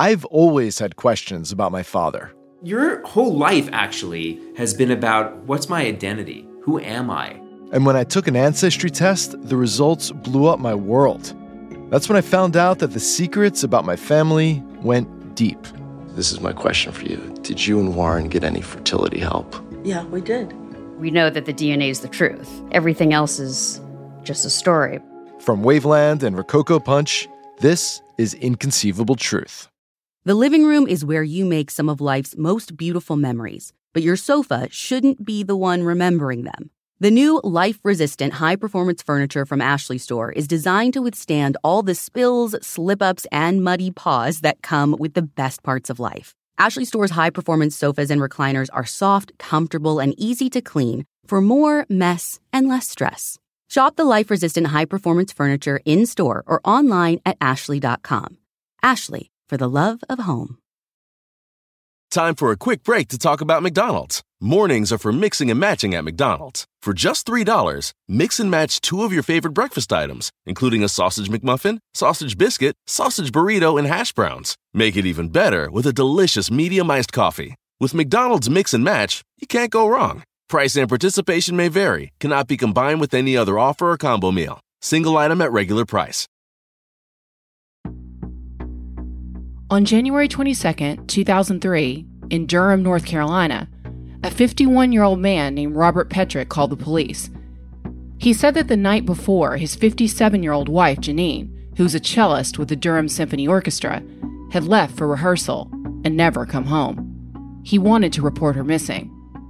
I've always had questions about my father. Your whole life, actually, has been about what's my identity? Who am I? And when I took an ancestry test, the results blew up my world. That's when I found out that the secrets about my family went deep. This is my question for you. Did you and Warren get any fertility help? Yeah, we did. We know that the DNA is the truth. Everything else is just a story. From Waveland and Rococo Punch, this is Inconceivable Truth. The living room is where you make some of life's most beautiful memories, but your sofa shouldn't be the one remembering them. The new life-resistant high-performance furniture from Ashley Store is designed to withstand all the spills, slip-ups, and muddy paws that come with the best parts of life. Ashley Store's high-performance sofas and recliners are soft, comfortable, and easy to clean for more mess and less stress. Shop the life-resistant high-performance furniture in-store or online at ashley.com. Ashley, for the love of home. Time for a quick break to talk about McDonald's. Mornings are for mixing and matching at McDonald's. For just $3, mix and match 2 of your favorite breakfast items, including a sausage McMuffin, sausage biscuit, sausage burrito, and hash browns. Make it even better with a delicious medium iced coffee. With McDonald's Mix and Match, you can't go wrong. Price and participation may vary, cannot be combined with any other offer or combo meal. Single item at regular price. On January 22, 2003, in Durham, North Carolina, a 51-year-old man named Robert Petrick called the police. He said that the night before, his 57-year-old wife, Janine, who was a cellist with the Durham Symphony Orchestra, had left for rehearsal and never come home. He wanted to report her missing.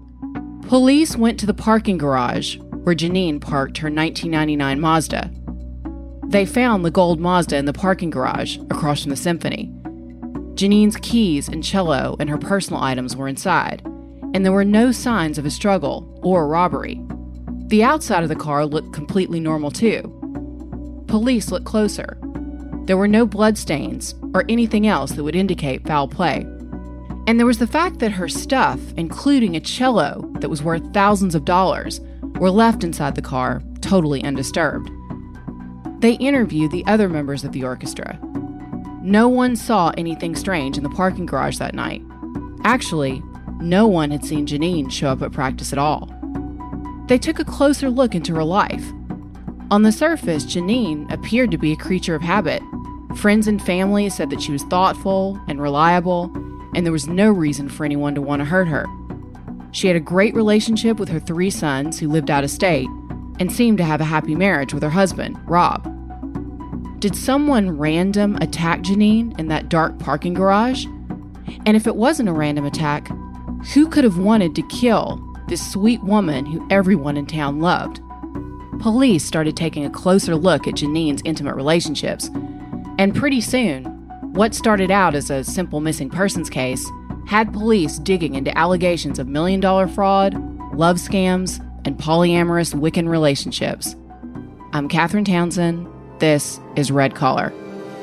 Police went to the parking garage where Janine parked her 1999 Mazda. They found the gold Mazda in the parking garage across from the Symphony. Janine's keys and cello and her personal items were inside, and there were no signs of a struggle or a robbery. The outside of the car looked completely normal too. Police looked closer. There were no bloodstains or anything else that would indicate foul play. And there was the fact that her stuff, including a cello that was worth thousands of dollars, were left inside the car totally undisturbed. They interviewed the other members of the orchestra. No one saw anything strange in the parking garage that night. Actually, no one had seen Janine show up at practice at all. They took a closer look into her life. On the surface, Janine appeared to be a creature of habit. Friends and family said that she was thoughtful and reliable, and there was no reason for anyone to want to hurt her. She had a great relationship with her 3 sons who lived out of state, and seemed to have a happy marriage with her husband, Rob. Did someone random attack Janine in that dark parking garage? And if it wasn't a random attack, who could have wanted to kill this sweet woman who everyone in town loved? Police started taking a closer look at Janine's intimate relationships, and pretty soon, what started out as a simple missing persons case had police digging into allegations of million-dollar fraud, love scams, and polyamorous Wiccan relationships. I'm Catherine Townsend. This is Red Collar.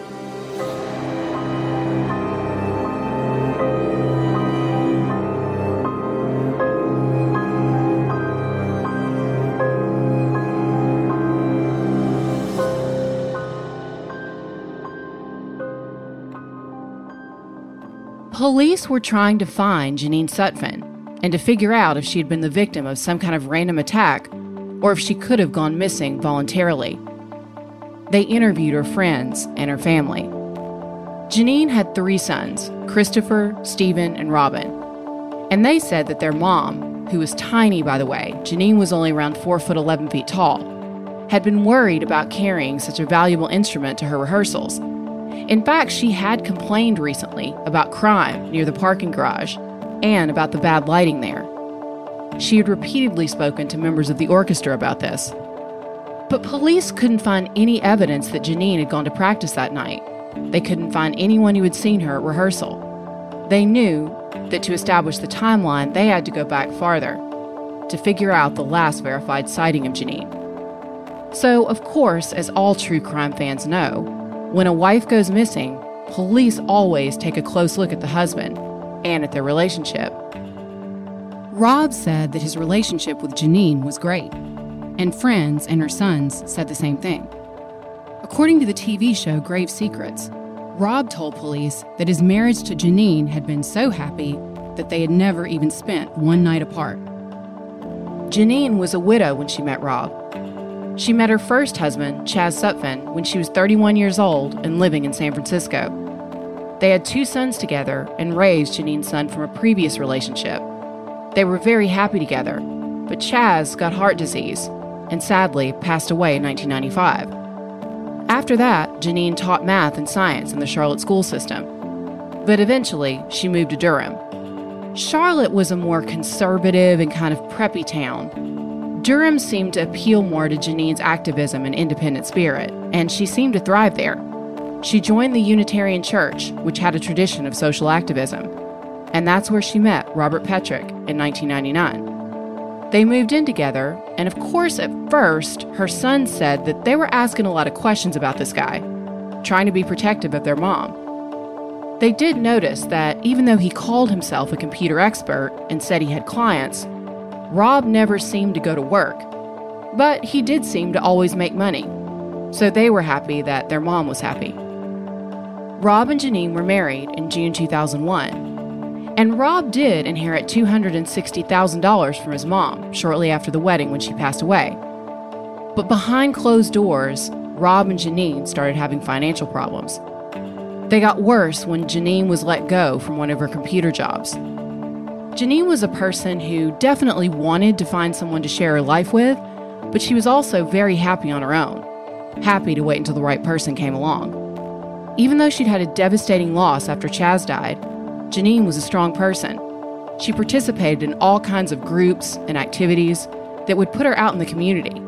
Police were trying to find Janine Sutphin and to figure out if she had been the victim of some kind of random attack or if she could have gone missing voluntarily. They interviewed her friends and her family. Janine had 3 sons, Christopher, Stephen, and Robin. And they said that their mom, who was tiny by the way, Janine was only around 4'11" tall, had been worried about carrying such a valuable instrument to her rehearsals. In fact, she had complained recently about crime near the parking garage and about the bad lighting there. She had repeatedly spoken to members of the orchestra about this. But police couldn't find any evidence that Janine had gone to practice that night. They couldn't find anyone who had seen her at rehearsal. They knew that to establish the timeline, they had to go back farther to figure out the last verified sighting of Janine. So, of course, as all true crime fans know, when a wife goes missing, police always take a close look at the husband and at their relationship. Rob said that his relationship with Janine was great, and friends and her sons said the same thing. According to the TV show Grave Secrets, Rob told police that his marriage to Janine had been so happy that they had never even spent one night apart. Janine was a widow when she met Rob. She met her first husband, Chaz Sutphin, when she was 31 years old and living in San Francisco. They had 2 sons together and raised Janine's son from a previous relationship. They were very happy together, but Chaz got heart disease and sadly passed away in 1995. After that, Janine taught math and science in the Charlotte school system, but eventually she moved to Durham. Charlotte was a more conservative and kind of preppy town. Durham seemed to appeal more to Janine's activism and independent spirit, and she seemed to thrive there. She joined the Unitarian Church, which had a tradition of social activism, and that's where she met Robert Petrick in 1999. They moved in together, and of course at first, her son said that they were asking a lot of questions about this guy, trying to be protective of their mom. They did notice that even though he called himself a computer expert and said he had clients, Rob never seemed to go to work, but he did seem to always make money, so they were happy that their mom was happy. Rob and Janine were married in June 2001, and Rob did inherit $260,000 from his mom shortly after the wedding when she passed away. But behind closed doors, Rob and Janine started having financial problems. They got worse when Janine was let go from one of her computer jobs. Janine was a person who definitely wanted to find someone to share her life with, but she was also very happy on her own, happy to wait until the right person came along. Even though she'd had a devastating loss after Chaz died, Janine was a strong person. She participated in all kinds of groups and activities that would put her out in the community.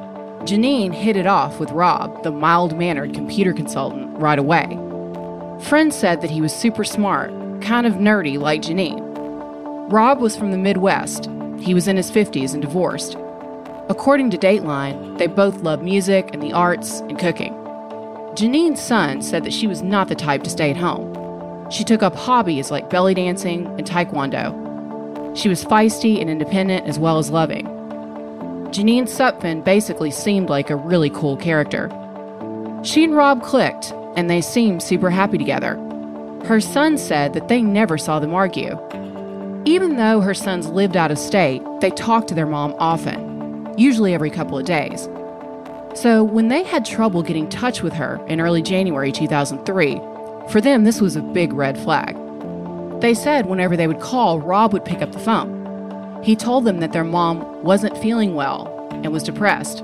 Janine hit it off with Rob, the mild-mannered computer consultant, right away. Friends said that he was super smart, kind of nerdy like Janine. Rob was from the Midwest. He was in his 50s and divorced. According to Dateline, they both loved music and the arts and cooking. Janine's son said that she was not the type to stay at home. She took up hobbies like belly dancing and taekwondo. She was feisty and independent as well as loving. Janine Sutphin basically seemed like a really cool character. She and Rob clicked, and they seemed super happy together. Her son said that they never saw them argue. Even though her sons lived out of state, they talked to their mom often, usually every couple of days. So when they had trouble getting in touch with her in early January 2003, for them this was a big red flag. They said whenever they would call, Rob would pick up the phone. He told them that their mom wasn't feeling well and was depressed.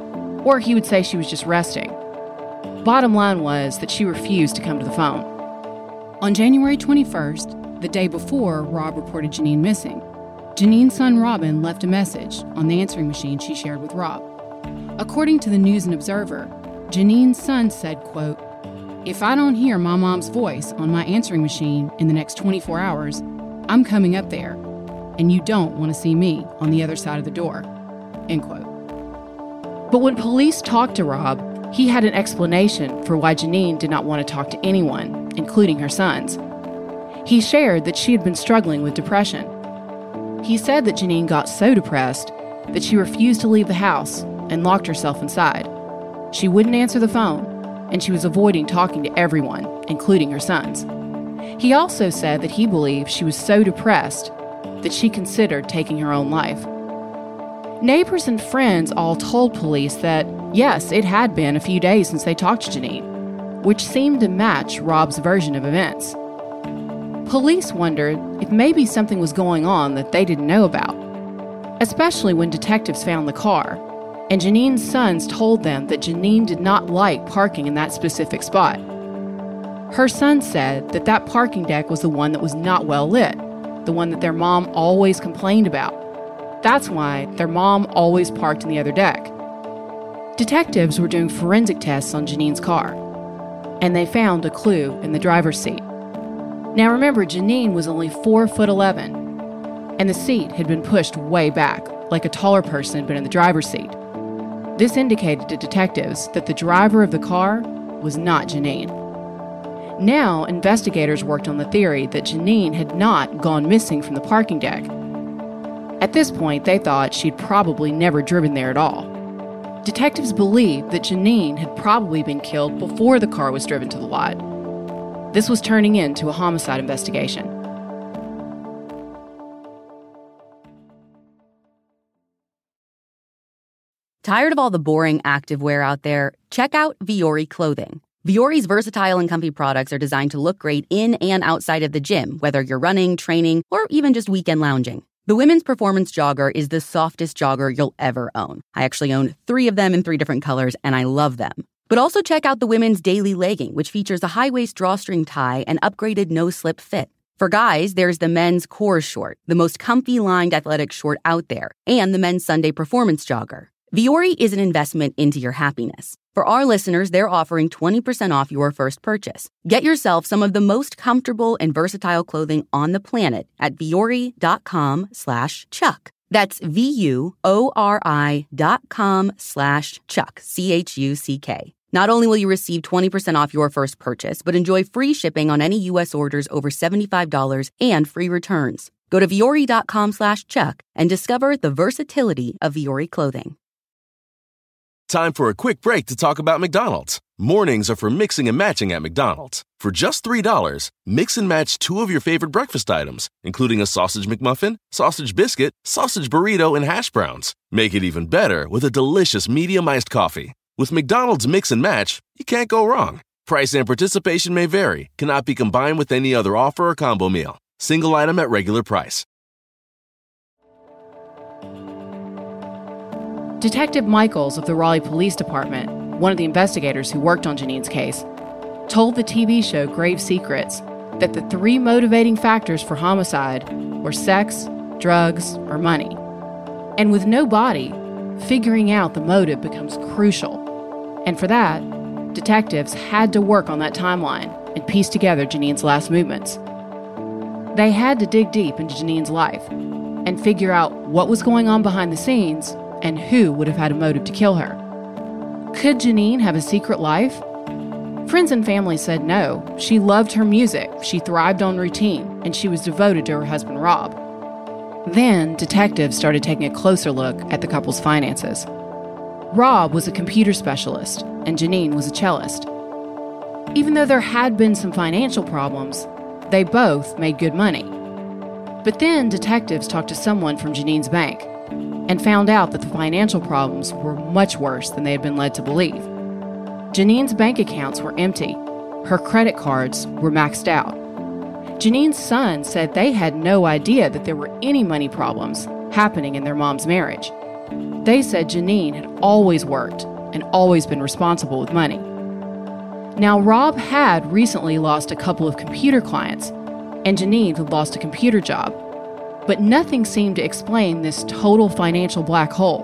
Or he would say she was just resting. Bottom line was that she refused to come to the phone. On January 21st, the day before Rob reported Janine missing, Janine's son Robin left a message on the answering machine she shared with Rob. According to the News and Observer, Janine's son said, quote, "If I don't hear my mom's voice on my answering machine in the next 24 hours, I'm coming up there, and you don't want to see me on the other side of the door," end quote. But when police talked to Rob, he had an explanation for why Janine did not want to talk to anyone, including her sons. He shared that she had been struggling with depression. He said that Janine got so depressed that she refused to leave the house and locked herself inside. She wouldn't answer the phone, and she was avoiding talking to everyone, including her sons. He also said that he believed she was so depressed that she considered taking her own life. Neighbors and friends all told police that, yes, it had been a few days since they talked to Janine, which seemed to match Rob's version of events. Police wondered if maybe something was going on that they didn't know about, especially when detectives found the car, and Janine's sons told them that Janine did not like parking in that specific spot. Her son said that that parking deck was the one that was not well lit, the one that their mom always complained about. That's why their mom always parked in the other deck. Detectives were doing forensic tests on Janine's car, and they found a clue in the driver's seat. Now remember, Janine was only 4'11", and the seat had been pushed way back, like a taller person had been in the driver's seat. This indicated to detectives that the driver of the car was not Janine. Now, investigators worked on the theory that Janine had not gone missing from the parking deck. At this point, they thought she'd probably never driven there at all. Detectives believed that Janine had probably been killed before the car was driven to the lot. This was turning into a homicide investigation. Tired of all the boring activewear out there? Check out Vuori clothing. Vuori's versatile and comfy products are designed to look great in and outside of the gym, whether you're running, training, or even just weekend lounging. The women's performance jogger is the softest jogger you'll ever own. I actually own 3 of them in 3 different colors, and I love them. But also check out the women's daily legging, which features a high-waist drawstring tie and upgraded no-slip fit. For guys, there's the men's Core Short, the most comfy lined athletic short out there, and the men's Sunday performance jogger. Vuori is an investment into your happiness. For our listeners, they're offering 20% off your first purchase. Get yourself some of the most comfortable and versatile clothing on the planet at vuori.com/Chuck. That's VUORI.com/Chuck, CHUCK. Not only will you receive 20% off your first purchase, but enjoy free shipping on any U.S. orders over $75 and free returns. Go to vuori.com/Chuck and discover the versatility of Vuori clothing. Time for a quick break to talk about McDonald's. Mornings are for mixing and matching at McDonald's. For just $3, mix and match 2 of your favorite breakfast items, including a sausage McMuffin, sausage biscuit, sausage burrito, and hash browns. Make it even better with a delicious medium iced coffee. With McDonald's Mix and Match, you can't go wrong. Price and participation may vary, cannot be combined with any other offer or combo meal. Single item at regular price. Detective Michaels of the Raleigh Police Department, one of the investigators who worked on Janine's case, told the TV show Grave Secrets that the 3 motivating factors for homicide were sex, drugs, or money. And with no body, figuring out the motive becomes crucial. And for that, detectives had to work on that timeline and piece together Janine's last movements. They had to dig deep into Janine's life and figure out what was going on behind the scenes and who would have had a motive to kill her. Could Janine have a secret life? Friends and family said no. She loved her music, she thrived on routine, and she was devoted to her husband, Rob. Then, detectives started taking a closer look at the couple's finances. Rob was a computer specialist, and Janine was a cellist. Even though there had been some financial problems, they both made good money. But then detectives talked to someone from Janine's bank and found out that the financial problems were much worse than they had been led to believe. Janine's bank accounts were empty. Her credit cards were maxed out. Janine's son said they had no idea that there were any money problems happening in their mom's marriage. They said Janine had always worked and always been responsible with money. Now, Rob had recently lost a couple of computer clients, and Janine had lost a computer job. But nothing seemed to explain this total financial black hole.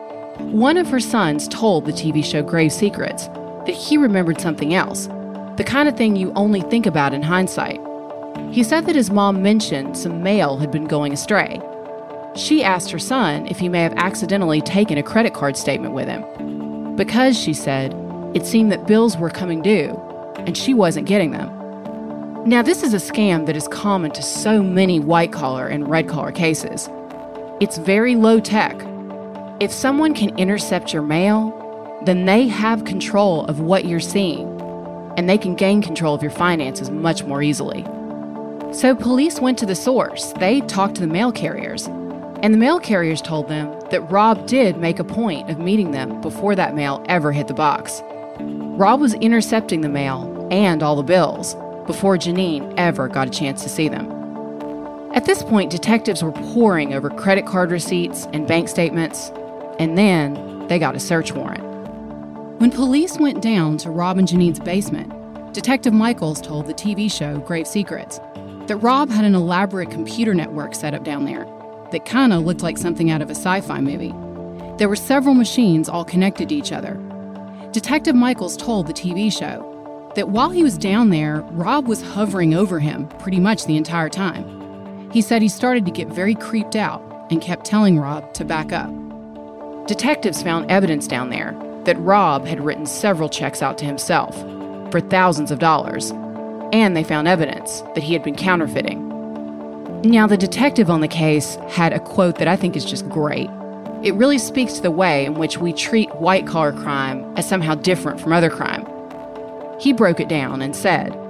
One of her sons told the TV show Grave Secrets that he remembered something else, the kind of thing you only think about in hindsight. He said that his mom mentioned some mail had been going astray. She asked her son if he may have accidentally taken a credit card statement with him, because, she said, it seemed that bills were coming due, and she wasn't getting them. Now, this is a scam that is common to so many white-collar and red-collar cases. It's very low-tech. If someone can intercept your mail, then they have control of what you're seeing, and they can gain control of your finances much more easily. So police went to the source. They talked to the mail carriers, and the mail carriers told them that Rob did make a point of meeting them before that mail ever hit the box. Rob was intercepting the mail and all the bills before Janine ever got a chance to see them. At this point, detectives were poring over credit card receipts and bank statements, and then they got a search warrant. When police went down to Rob and Janine's basement, Detective Michaels told the TV show Grave Secrets that Rob had an elaborate computer network set up down there that kind of looked like something out of a sci-fi movie. There were several machines all connected to each other. Detective Michaels told the TV show that while he was down there, Rob was hovering over him pretty much the entire time. He said he started to get very creeped out and kept telling Rob to back up. Detectives found evidence down there that Rob had written several checks out to himself for thousands of dollars, and they found evidence that he had been counterfeiting. Now, the detective on the case had a quote that I think is just great. It really speaks to the way in which we treat white-collar crime as somehow different from other crime. He broke it down and said,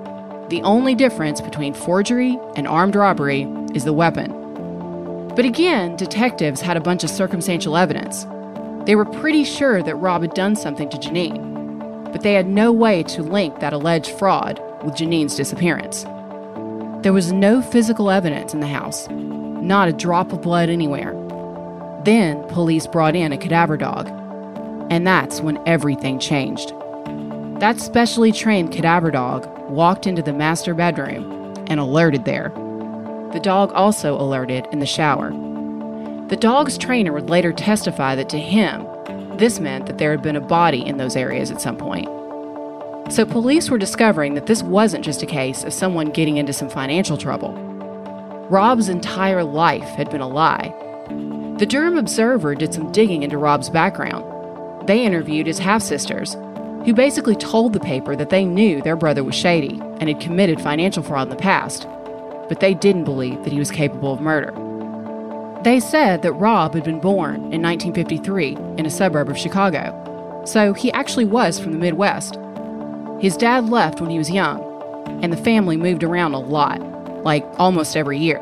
The only difference between forgery and armed robbery is the weapon. But again, detectives had a bunch of circumstantial evidence. They were pretty sure that Rob had done something to Janine, but they had no way to link that alleged fraud with Janine's disappearance. There was no physical evidence in the house, not a drop of blood anywhere. Then police brought in a cadaver dog, and that's when everything changed. That specially trained cadaver dog walked into the master bedroom and alerted there. The dog also alerted in the shower. The dog's trainer would later testify that to him, this meant that there had been a body in those areas at some point. So police were discovering that this wasn't just a case of someone getting into some financial trouble. Rob's entire life had been a lie. The Durham Observer did some digging into Rob's background. They interviewed his half-sisters, who basically told the paper that they knew their brother was shady and had committed financial fraud in the past, but they didn't believe that he was capable of murder. They said that Rob had been born in 1953 in a suburb of Chicago, so he actually was from the Midwest. His dad left when he was young, and the family moved around a lot, like almost every year.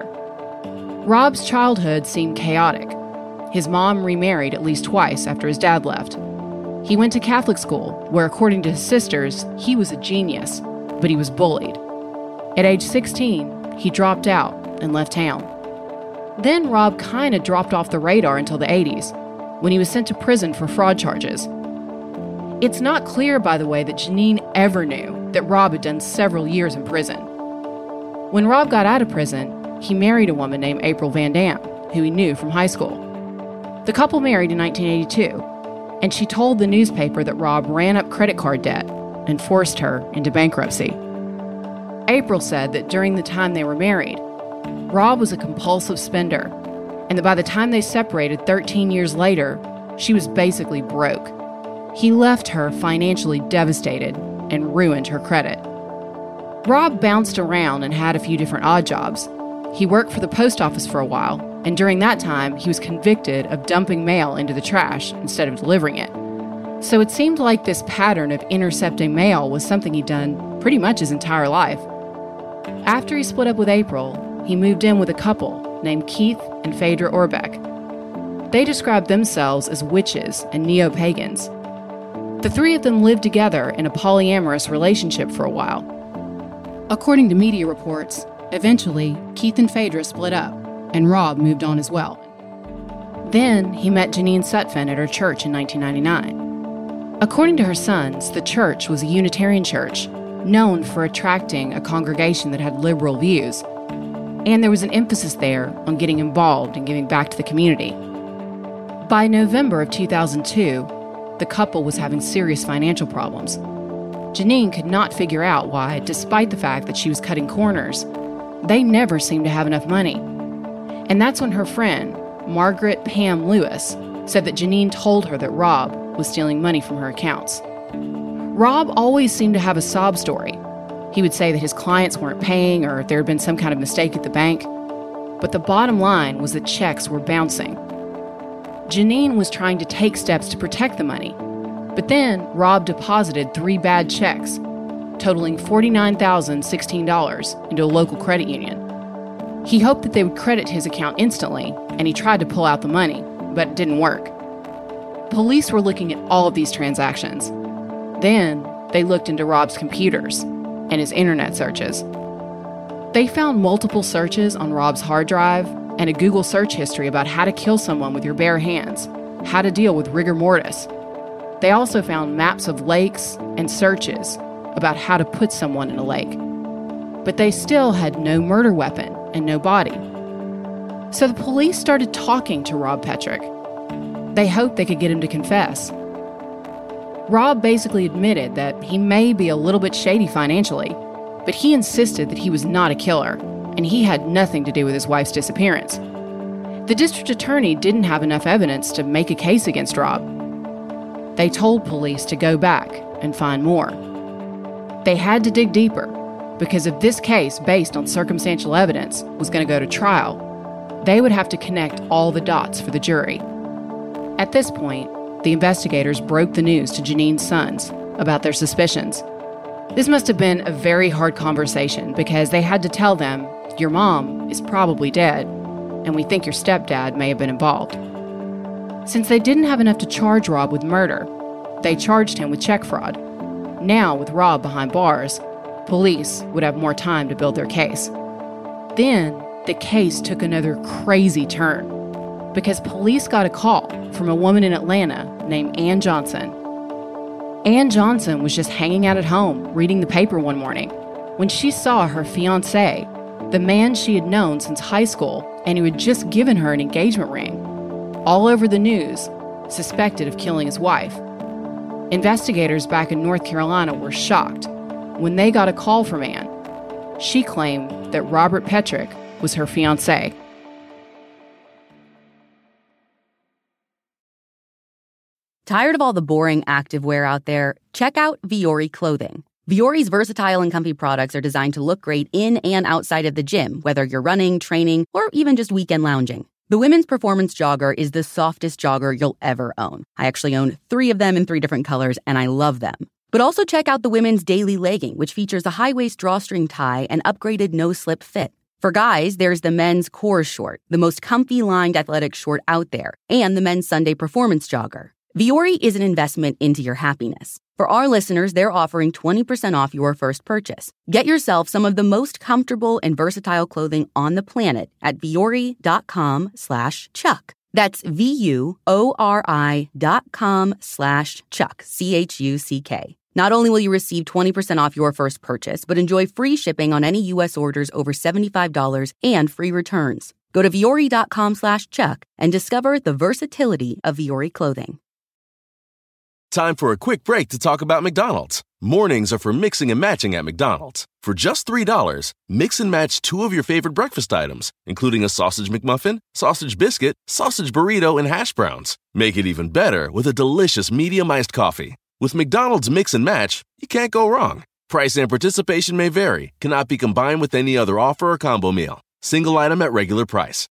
Rob's childhood seemed chaotic. His mom remarried at least twice after his dad left. He went to Catholic school, where according to his sisters, he was a genius, but he was bullied. At age 16, he dropped out and left town. Then Rob kind of dropped off the radar until the 80s, when he was sent to prison for fraud charges. It's not clear, by the way, that Janine ever knew that Rob had done several years in prison. When Rob got out of prison, he married a woman named April Van Dam, who he knew from high school. The couple married in 1982, and she told the newspaper that Rob ran up credit card debt and forced her into bankruptcy. April said that during the time they were married, Rob was a compulsive spender, and that by the time they separated 13 years later, she was basically broke. He left her financially devastated and ruined her credit. Rob bounced around and had a few different odd jobs. He worked for the post office for a while, and during that time, he was convicted of dumping mail into the trash instead of delivering it. So it seemed like this pattern of intercepting mail was something he'd done pretty much his entire life. After he split up with April, he moved in with a couple named Keith and Phaedra Orbeck. They described themselves as witches and neo-pagans. The three of them lived together in a polyamorous relationship for a while. According to media reports, eventually Keith and Phaedra split up, and Rob moved on as well. Then he met Janine Sutphin at her church in 1999. According to her sons, the church was a Unitarian church, known for attracting a congregation that had liberal views, and there was an emphasis there on getting involved and giving back to the community. By November of 2002, the couple was having serious financial problems. Janine could not figure out why, despite the fact that she was cutting corners, they never seemed to have enough money. And that's when her friend, Margaret Pam Lewis, said that Janine told her that Rob was stealing money from her accounts. Rob always seemed to have a sob story. He would say that his clients weren't paying or there had been some kind of mistake at the bank. But the bottom line was that checks were bouncing. Janine was trying to take steps to protect the money. But then Rob deposited 3 bad checks, totaling $49,016 into a local credit union. He hoped that they would credit his account instantly, and he tried to pull out the money, but it didn't work. Police were looking at all of these transactions. Then they looked into Rob's computers and his internet searches. They found multiple searches on Rob's hard drive and a Google search history about how to kill someone with your bare hands, how to deal with rigor mortis. They also found maps of lakes and searches about how to put someone in a lake. But they still had no murder weapon and no body. So the police started talking to Rob Petrick. They hoped they could get him to confess. Rob basically admitted that he may be a little bit shady financially, but he insisted that he was not a killer, and he had nothing to do with his wife's disappearance. The district attorney didn't have enough evidence to make a case against Rob. They told police to go back and find more. They had to dig deeper, because if this case, based on circumstantial evidence, was going to go to trial, they would have to connect all the dots for the jury. At this point, the investigators broke the news to Janine's sons about their suspicions. This must have been a very hard conversation because they had to tell them, your mom is probably dead, and we think your stepdad may have been involved. Since they didn't have enough to charge Rob with murder, they charged him with check fraud. Now, with Rob behind bars, police would have more time to build their case. Then, the case took another crazy turn because police got a call from a woman in Atlanta named Ann Johnson. Ann Johnson was just hanging out at home reading the paper one morning when she saw her fiancé, the man she had known since high school and who had just given her an engagement ring, all over the news, suspected of killing his wife. Investigators back in North Carolina were shocked when they got a call from Ann. She claimed that Robert Petrick was her fiancé. Tired of all the boring activewear out there? Check out Vuori clothing. Vuori's versatile and comfy products are designed to look great in and outside of the gym, whether you're running, training, or even just weekend lounging. The women's performance jogger is the softest jogger you'll ever own. I actually own 3 of them in 3 different colors, and I love them. But also check out the women's daily legging, which features a high-waist drawstring tie and upgraded no-slip fit. For guys, there's the men's core short, the most comfy lined athletic short out there, and the men's Sunday performance jogger. Vuori is an investment into your happiness. For our listeners, they're offering 20% off your first purchase. Get yourself some of the most comfortable and versatile clothing on the planet at vuori.com/Chuck. That's VUORI.com/Chuck, CHUCK. Not only will you receive 20% off your first purchase, but enjoy free shipping on any U.S. orders over $75 and free returns. Go to vuori.com/Chuck and discover the versatility of Vuori clothing. Time for a quick break to talk about McDonald's. Mornings are for mixing and matching at McDonald's. For just $3, mix and match 2 of your favorite breakfast items, including a sausage McMuffin, sausage biscuit, sausage burrito, and hash browns. Make it even better with a delicious medium iced coffee. With McDonald's Mix and Match, you can't go wrong. Price and participation may vary. Cannot be combined with any other offer or combo meal. Single item at regular price.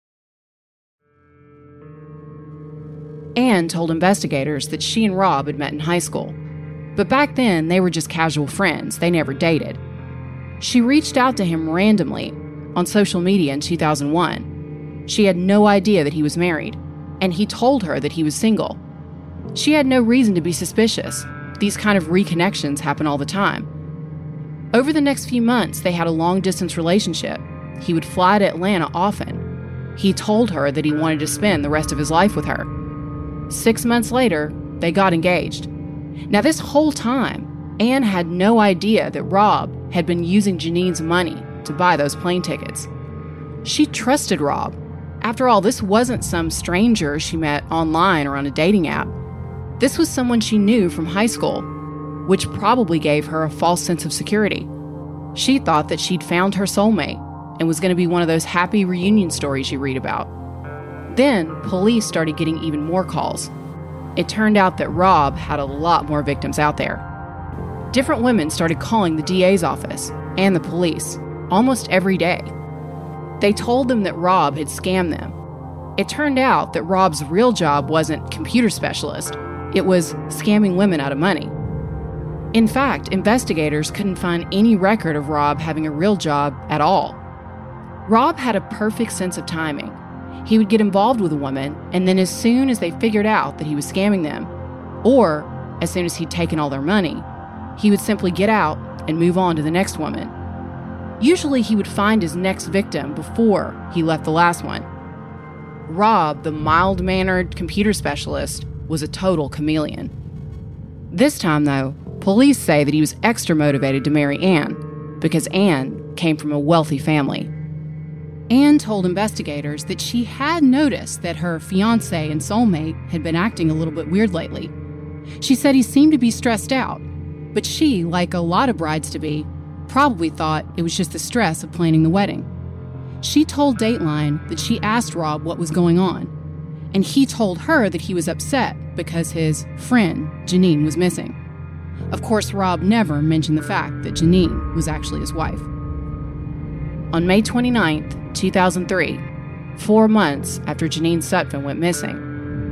Ann told investigators that she and Rob had met in high school. But back then, they were just casual friends. They never dated. She reached out to him randomly on social media in 2001. She had no idea that he was married, and he told her that he was single. She had no reason to be suspicious. These kind of reconnections happen all the time. Over the next few months, they had a long-distance relationship. He would fly to Atlanta often. He told her that he wanted to spend the rest of his life with her. 6 months later, they got engaged. Now, this whole time, Ann had no idea that Rob had been using Janine's money to buy those plane tickets. She trusted Rob. After all, this wasn't some stranger she met online or on a dating app. This was someone she knew from high school, which probably gave her a false sense of security. She thought that she'd found her soulmate and was going to be one of those happy reunion stories you read about. Then, police started getting even more calls. It turned out that Rob had a lot more victims out there. Different women started calling the DA's office and the police almost every day. They told them that Rob had scammed them. It turned out that Rob's real job wasn't computer specialist. It was scamming women out of money. In fact, investigators couldn't find any record of Rob having a real job at all. Rob had a perfect sense of timing. He would get involved with a woman, and then as soon as they figured out that he was scamming them, or as soon as he'd taken all their money, he would simply get out and move on to the next woman. Usually he would find his next victim before he left the last one. Rob, the mild-mannered computer specialist, was a total chameleon. This time, though, police say that he was extra motivated to marry Ann because Ann came from a wealthy family. Ann told investigators that she had noticed that her fiancé and soulmate had been acting a little bit weird lately. She said he seemed to be stressed out, but she, like a lot of brides-to-be, probably thought it was just the stress of planning the wedding. She told Dateline that she asked Rob what was going on, and he told her that he was upset because his friend, Janine, was missing. Of course, Rob never mentioned the fact that Janine was actually his wife. On May 29th, 2003, 4 months after Janine Sutphin went missing,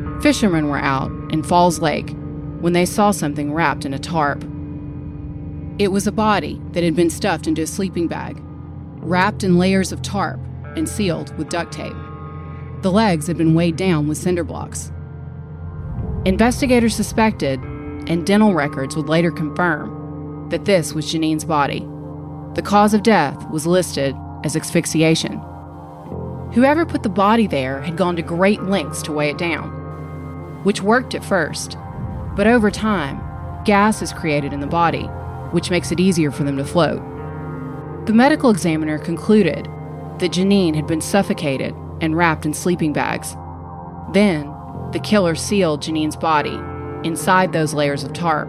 fishermen were out in Falls Lake when they saw something wrapped in a tarp. It was a body that had been stuffed into a sleeping bag, wrapped in layers of tarp and sealed with duct tape. The legs had been weighed down with cinder blocks. Investigators suspected, and dental records would later confirm, that this was Janine's body. The cause of death was listed as asphyxiation. Whoever put the body there had gone to great lengths to weigh it down, which worked at first, but over time, gas is created in the body, which makes it easier for them to float. The medical examiner concluded that Janine had been suffocated and wrapped in sleeping bags. Then, the killer sealed Janine's body inside those layers of tarp.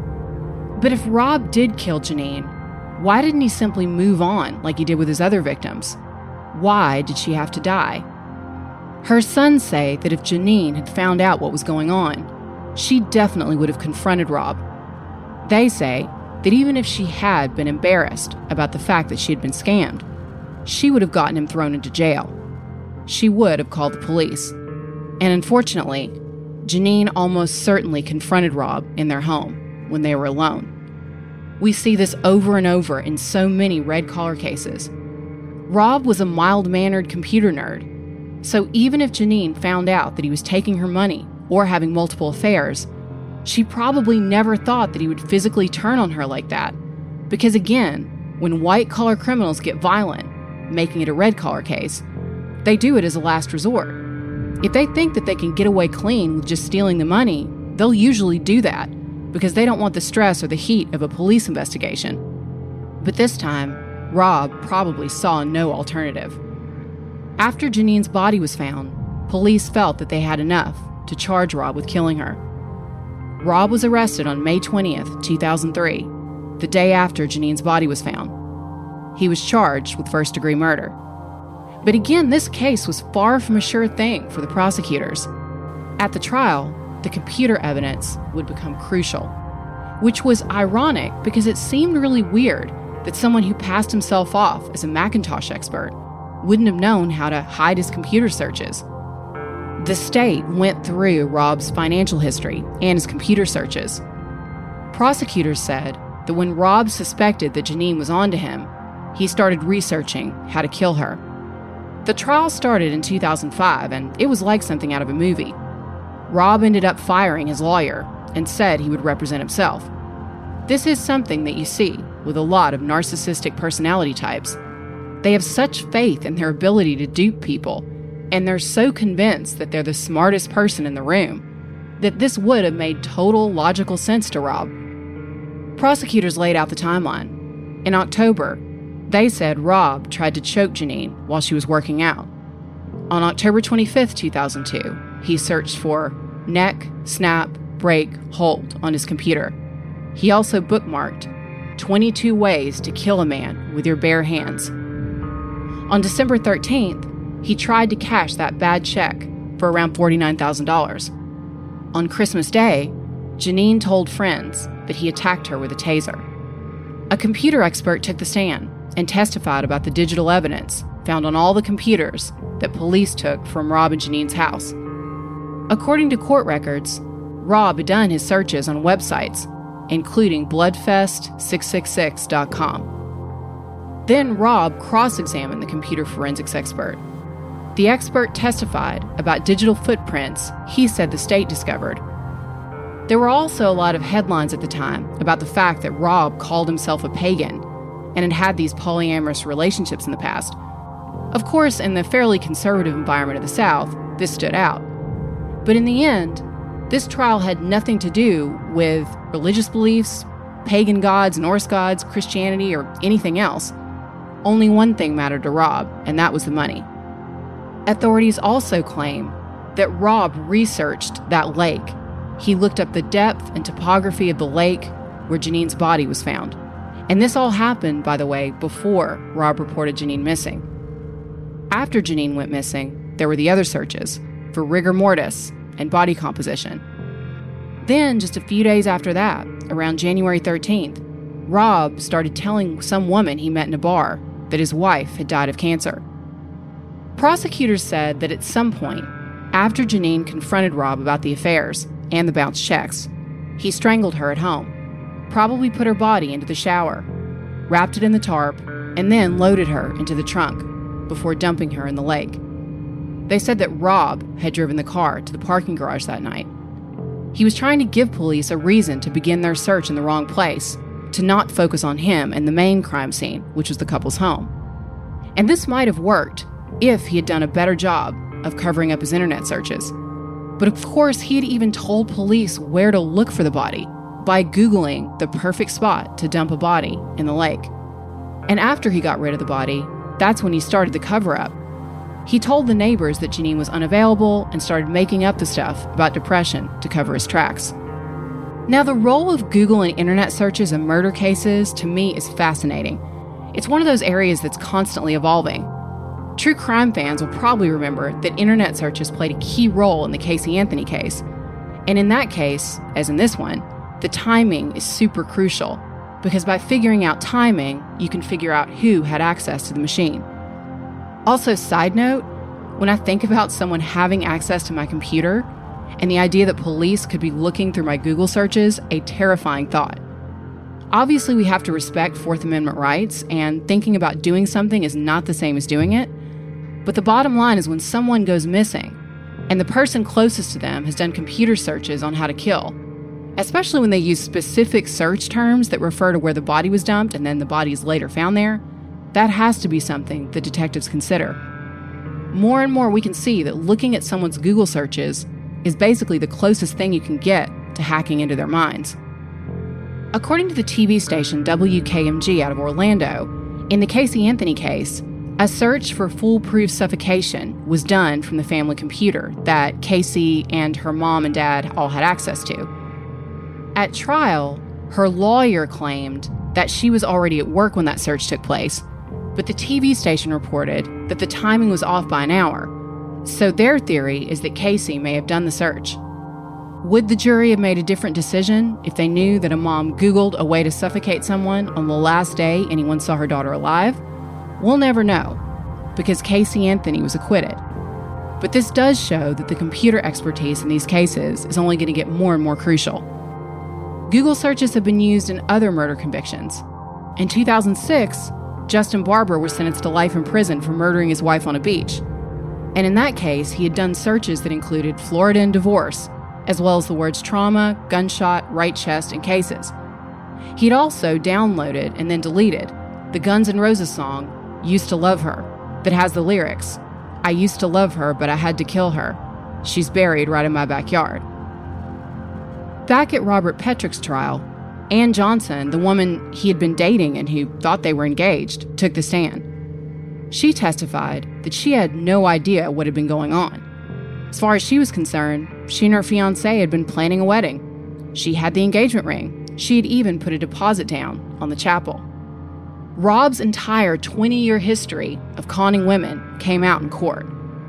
But if Rob did kill Janine, why didn't he simply move on like he did with his other victims? Why did she have to die? Her sons say that if Janine had found out what was going on, she definitely would have confronted Rob. They say that even if she had been embarrassed about the fact that she had been scammed, she would have gotten him thrown into jail. She would have called the police. And unfortunately, Janine almost certainly confronted Rob in their home when they were alone. We see this over and over in so many red-collar cases. Rob was a mild-mannered computer nerd, so even if Janine found out that he was taking her money or having multiple affairs, she probably never thought that he would physically turn on her like that. Because again, when white-collar criminals get violent, making it a red-collar case, they do it as a last resort. If they think that they can get away clean with just stealing the money, they'll usually do that because they don't want the stress or the heat of a police investigation. But this time, Rob probably saw no alternative. After Janine's body was found, police felt that they had enough to charge Rob with killing her. Rob was arrested on May 20th, 2003, the day after Janine's body was found. He was charged with first-degree murder. But again, this case was far from a sure thing for the prosecutors. At the trial, the computer evidence would become crucial, which was ironic because it seemed really weird that someone who passed himself off as a Macintosh expert wouldn't have known how to hide his computer searches. The state went through Rob's financial history and his computer searches. Prosecutors said that when Rob suspected that Janine was onto him, he started researching how to kill her. The trial started in 2005, and it was like something out of a movie. Rob ended up firing his lawyer and said he would represent himself. This is something that you see with a lot of narcissistic personality types. They have such faith in their ability to dupe people, and they're so convinced that they're the smartest person in the room, that this would have made total logical sense to Rob. Prosecutors laid out the timeline. In October, they said Rob tried to choke Janine while she was working out. On October 25th, 2002, he searched for neck, snap, break, hold on his computer. He also bookmarked 22 ways to kill a man with your bare hands. On December 13th, he tried to cash that bad check for around $49,000. On Christmas Day, Janine told friends that he attacked her with a taser. A computer expert took the stand and testified about the digital evidence found on all the computers that police took from Rob and Janine's house. According to court records, Rob had done his searches on websites, including bloodfest666.com. Then Rob cross-examined the computer forensics expert. The expert testified about digital footprints he said the state discovered. There were also a lot of headlines at the time about the fact that Rob called himself a pagan and had these polyamorous relationships in the past. Of course, in the fairly conservative environment of the South, this stood out. But in the end, this trial had nothing to do with religious beliefs, pagan gods, Norse gods, Christianity, or anything else. Only one thing mattered to Rob, and that was the money. Authorities also claim that Rob researched that lake. He looked up the depth and topography of the lake where Janine's body was found. And this all happened, by the way, before Rob reported Janine missing. After Janine went missing, there were the other searches for rigor mortis and body composition. Then, just a few days after that, around January 13th, Rob started telling some woman he met in a bar that his wife had died of cancer. Prosecutors said that at some point, after Janine confronted Rob about the affairs and the bounced checks, he strangled her at home. probably put her body into the shower, wrapped it in the tarp, and then loaded her into the trunk before dumping her in the lake. They said that Rob had driven the car to the parking garage that night. He was trying to give police a reason to begin their search in the wrong place, to not focus on him and the main crime scene, which was the couple's home. And this might have worked if he had done a better job of covering up his internet searches. But of course, he had even told police where to look for the body by Googling the perfect spot to dump a body in the lake. And after he got rid of the body, that's when he started the cover-up. He told the neighbors that Janine was unavailable and started making up the stuff about depression to cover his tracks. Now, the role of Google and internet searches in murder cases, to me, is fascinating. It's one of those areas that's constantly evolving. True crime fans will probably remember that internet searches played a key role in the Casey Anthony case. And in that case, as in this one, the timing is super crucial, because by figuring out timing, you can figure out who had access to the machine. Also, side note, when I think about someone having access to my computer and the idea that police could be looking through my Google searches, a terrifying thought. Obviously, we have to respect Fourth Amendment rights, and thinking about doing something is not the same as doing it. But the bottom line is when someone goes missing, and the person closest to them has done computer searches on how to kill, especially when they use specific search terms that refer to where the body was dumped and then the body is later found there, that has to be something that detectives consider. More and more we can see that looking at someone's Google searches is basically the closest thing you can get to hacking into their minds. According to the TV station WKMG out of Orlando, in the Casey Anthony case, a search for foolproof suffocation was done from the family computer that Casey and her mom and dad all had access to. At trial, her lawyer claimed that she was already at work when that search took place, but the TV station reported that the timing was off by an hour. So their theory is that Casey may have done the search. Would the jury have made a different decision if they knew that a mom Googled a way to suffocate someone on the last day anyone saw her daughter alive? We'll never know, because Casey Anthony was acquitted. But this does show that the computer expertise in these cases is only going to get more and more crucial. Google searches have been used in other murder convictions. In 2006, Justin Barber was sentenced to life in prison for murdering his wife on a beach. And in that case, he had done searches that included Florida and divorce, as well as the words trauma, gunshot, right chest, and cases. He'd also downloaded and then deleted the Guns N' Roses song, Used to Love Her, that has the lyrics, I used to love her, but I had to kill her. She's buried right in my backyard. Back at Robert Petrick's trial, Ann Johnson, the woman he had been dating and who thought they were engaged, took the stand. She testified that she had no idea what had been going on. As far as she was concerned, she and her fiancé had been planning a wedding. She had the engagement ring. She had even put a deposit down on the chapel. Rob's entire 20-year history of conning women came out in court.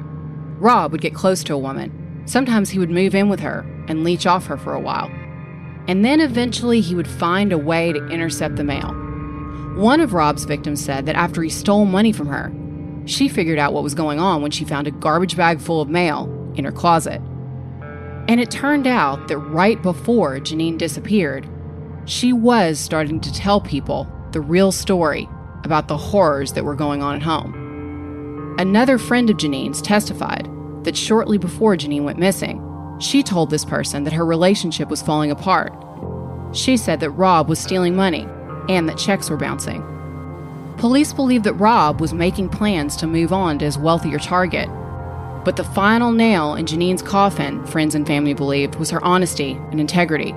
Rob would get close to a woman. Sometimes he would move in with her and leech off her for a while. And then eventually he would find a way to intercept the mail. One of Rob's victims said that after he stole money from her, she figured out what was going on when she found a garbage bag full of mail in her closet. And it turned out that right before Janine disappeared, she was starting to tell people the real story about the horrors that were going on at home. Another friend of Janine's testified that shortly before Janine went missing, she told this person that her relationship was falling apart. She said that Rob was stealing money and that checks were bouncing. Police believed that Rob was making plans to move on to his wealthier target. But the final nail in Janine's coffin, friends and family believed, was her honesty and integrity.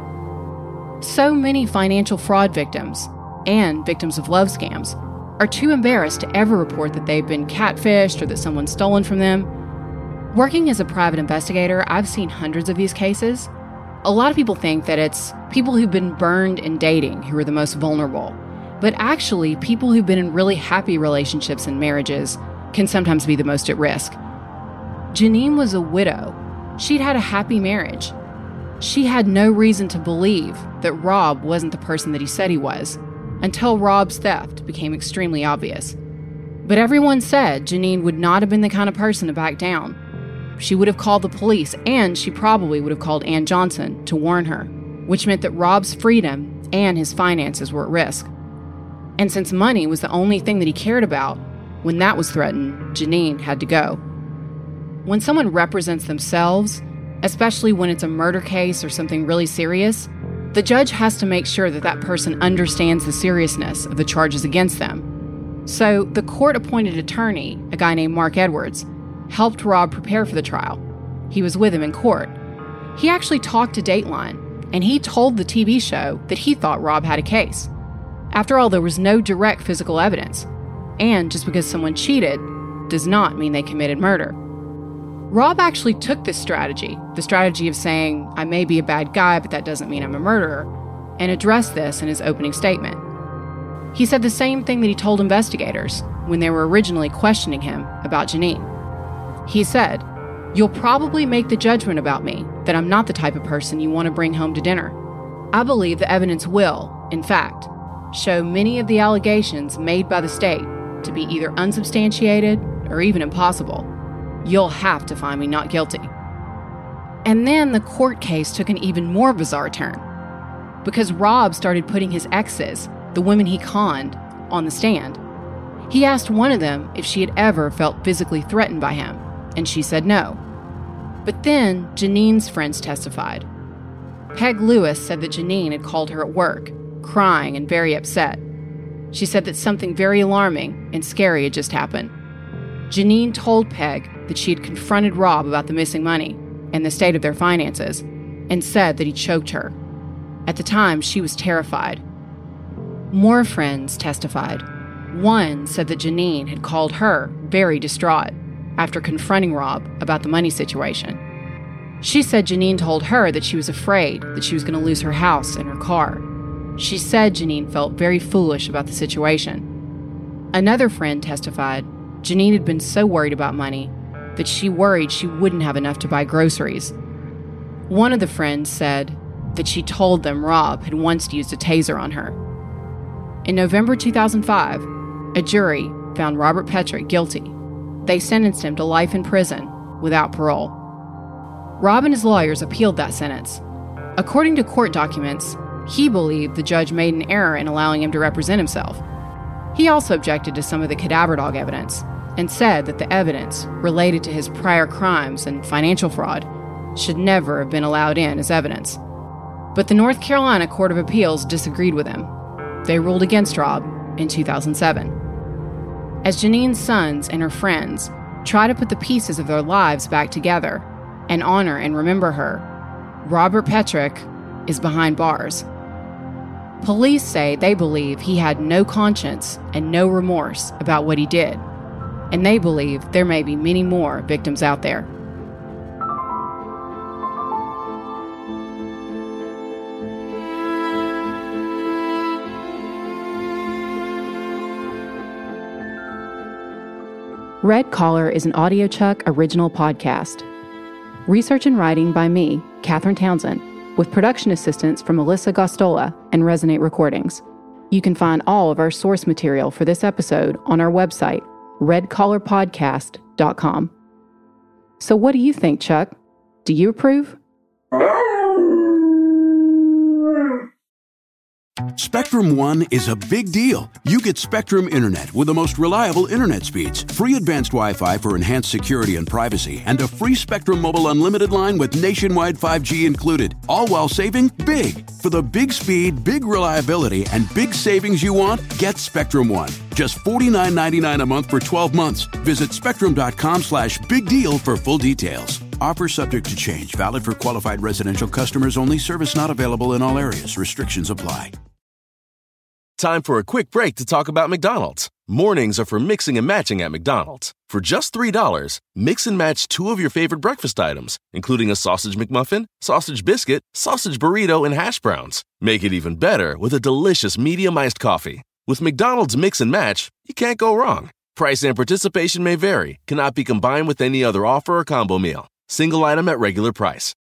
So many financial fraud victims and victims of love scams are too embarrassed to ever report that they've been catfished or that someone's stolen from them. Working as a private investigator, I've seen hundreds of these cases. A lot of people think that it's people who've been burned in dating who are the most vulnerable. But actually, people who've been in really happy relationships and marriages can sometimes be the most at risk. Janine was a widow. She'd had a happy marriage. She had no reason to believe that Rob wasn't the person that he said he was, until Rob's theft became extremely obvious. But everyone said Janine would not have been the kind of person to back down. She would have called the police, and she probably would have called Ann Johnson to warn her, which meant that Rob's freedom and his finances were at risk. And since money was the only thing that he cared about, when that was threatened, Janine had to go. When someone represents themselves, especially when it's a murder case or something really serious, the judge has to make sure that that person understands the seriousness of the charges against them. So the court-appointed attorney, a guy named Mark Edwards, helped Rob prepare for the trial. He was with him in court. He actually talked to Dateline, and he told the TV show that he thought Rob had a case. After all, there was no direct physical evidence, and just because someone cheated does not mean they committed murder. Rob actually took this strategy, the strategy of saying, I may be a bad guy, but that doesn't mean I'm a murderer, and addressed this in his opening statement. He said the same thing that he told investigators when they were originally questioning him about Janine. He said, "You'll probably make the judgment about me that I'm not the type of person you want to bring home to dinner. I believe the evidence will, in fact, show many of the allegations made by the state to be either unsubstantiated or even impossible. You'll have to find me not guilty." And then the court case took an even more bizarre turn, because Rob started putting his exes, the women he conned, on the stand. He asked one of them if she had ever felt physically threatened by him, and she said no. But then Janine's friends testified. Peg Lewis said that Janine had called her at work, crying and very upset. She said that something very alarming and scary had just happened. Janine told Peg that she had confronted Rob about the missing money and the state of their finances, and said that he choked her. At the time, she was terrified. More friends testified. One said that Janine had called her very distraught after confronting Rob about the money situation. She said Janine told her that she was afraid that she was going to lose her house and her car. She said Janine felt very foolish about the situation. Another friend testified Janine had been so worried about money that she worried she wouldn't have enough to buy groceries. One of the friends said that she told them Rob had once used a taser on her. In November 2005, a jury found Robert Petrick guilty. They sentenced him to life in prison without parole. Rob and his lawyers appealed that sentence. According to court documents, he believed the judge made an error in allowing him to represent himself. He also objected to some of the cadaver dog evidence and said that the evidence related to his prior crimes and financial fraud should never have been allowed in as evidence. But the North Carolina Court of Appeals disagreed with him. They ruled against Rob in 2007. As Janine's sons and her friends try to put the pieces of their lives back together and honor and remember her, Robert Petrick is behind bars. Police say they believe he had no conscience and no remorse about what he did, and they believe there may be many more victims out there. Red Collar is an AudioChuck original podcast. Research and writing by me, Catherine Townsend, with production assistance from Melissa Gostola and Resonate Recordings. You can find all of our source material for this episode on our website, redcollarpodcast.com. So what do you think, Chuck? Do you approve? Spectrum One is a big deal. You get Spectrum Internet with the most reliable internet speeds, free advanced Wi-Fi for enhanced security and privacy, and a free Spectrum Mobile Unlimited line with nationwide 5G included, all while saving big. For the big speed, big reliability, and big savings you want, get Spectrum One. Just $49.99 a month for 12 months. Visit spectrum.com/big deal for full details. Offer subject to change. Valid for qualified residential customers only. Service not available in all areas. Restrictions apply. Time for a quick break to talk about McDonald's. Mornings are for mixing and matching at McDonald's. For just $3, mix and match 2 of your favorite breakfast items, including a sausage McMuffin, sausage biscuit, sausage burrito, and hash browns. Make it even better with a delicious medium iced coffee. With McDonald's Mix and Match, you can't go wrong. Price and participation may vary. Cannot be combined with any other offer or combo meal. Single item at regular price.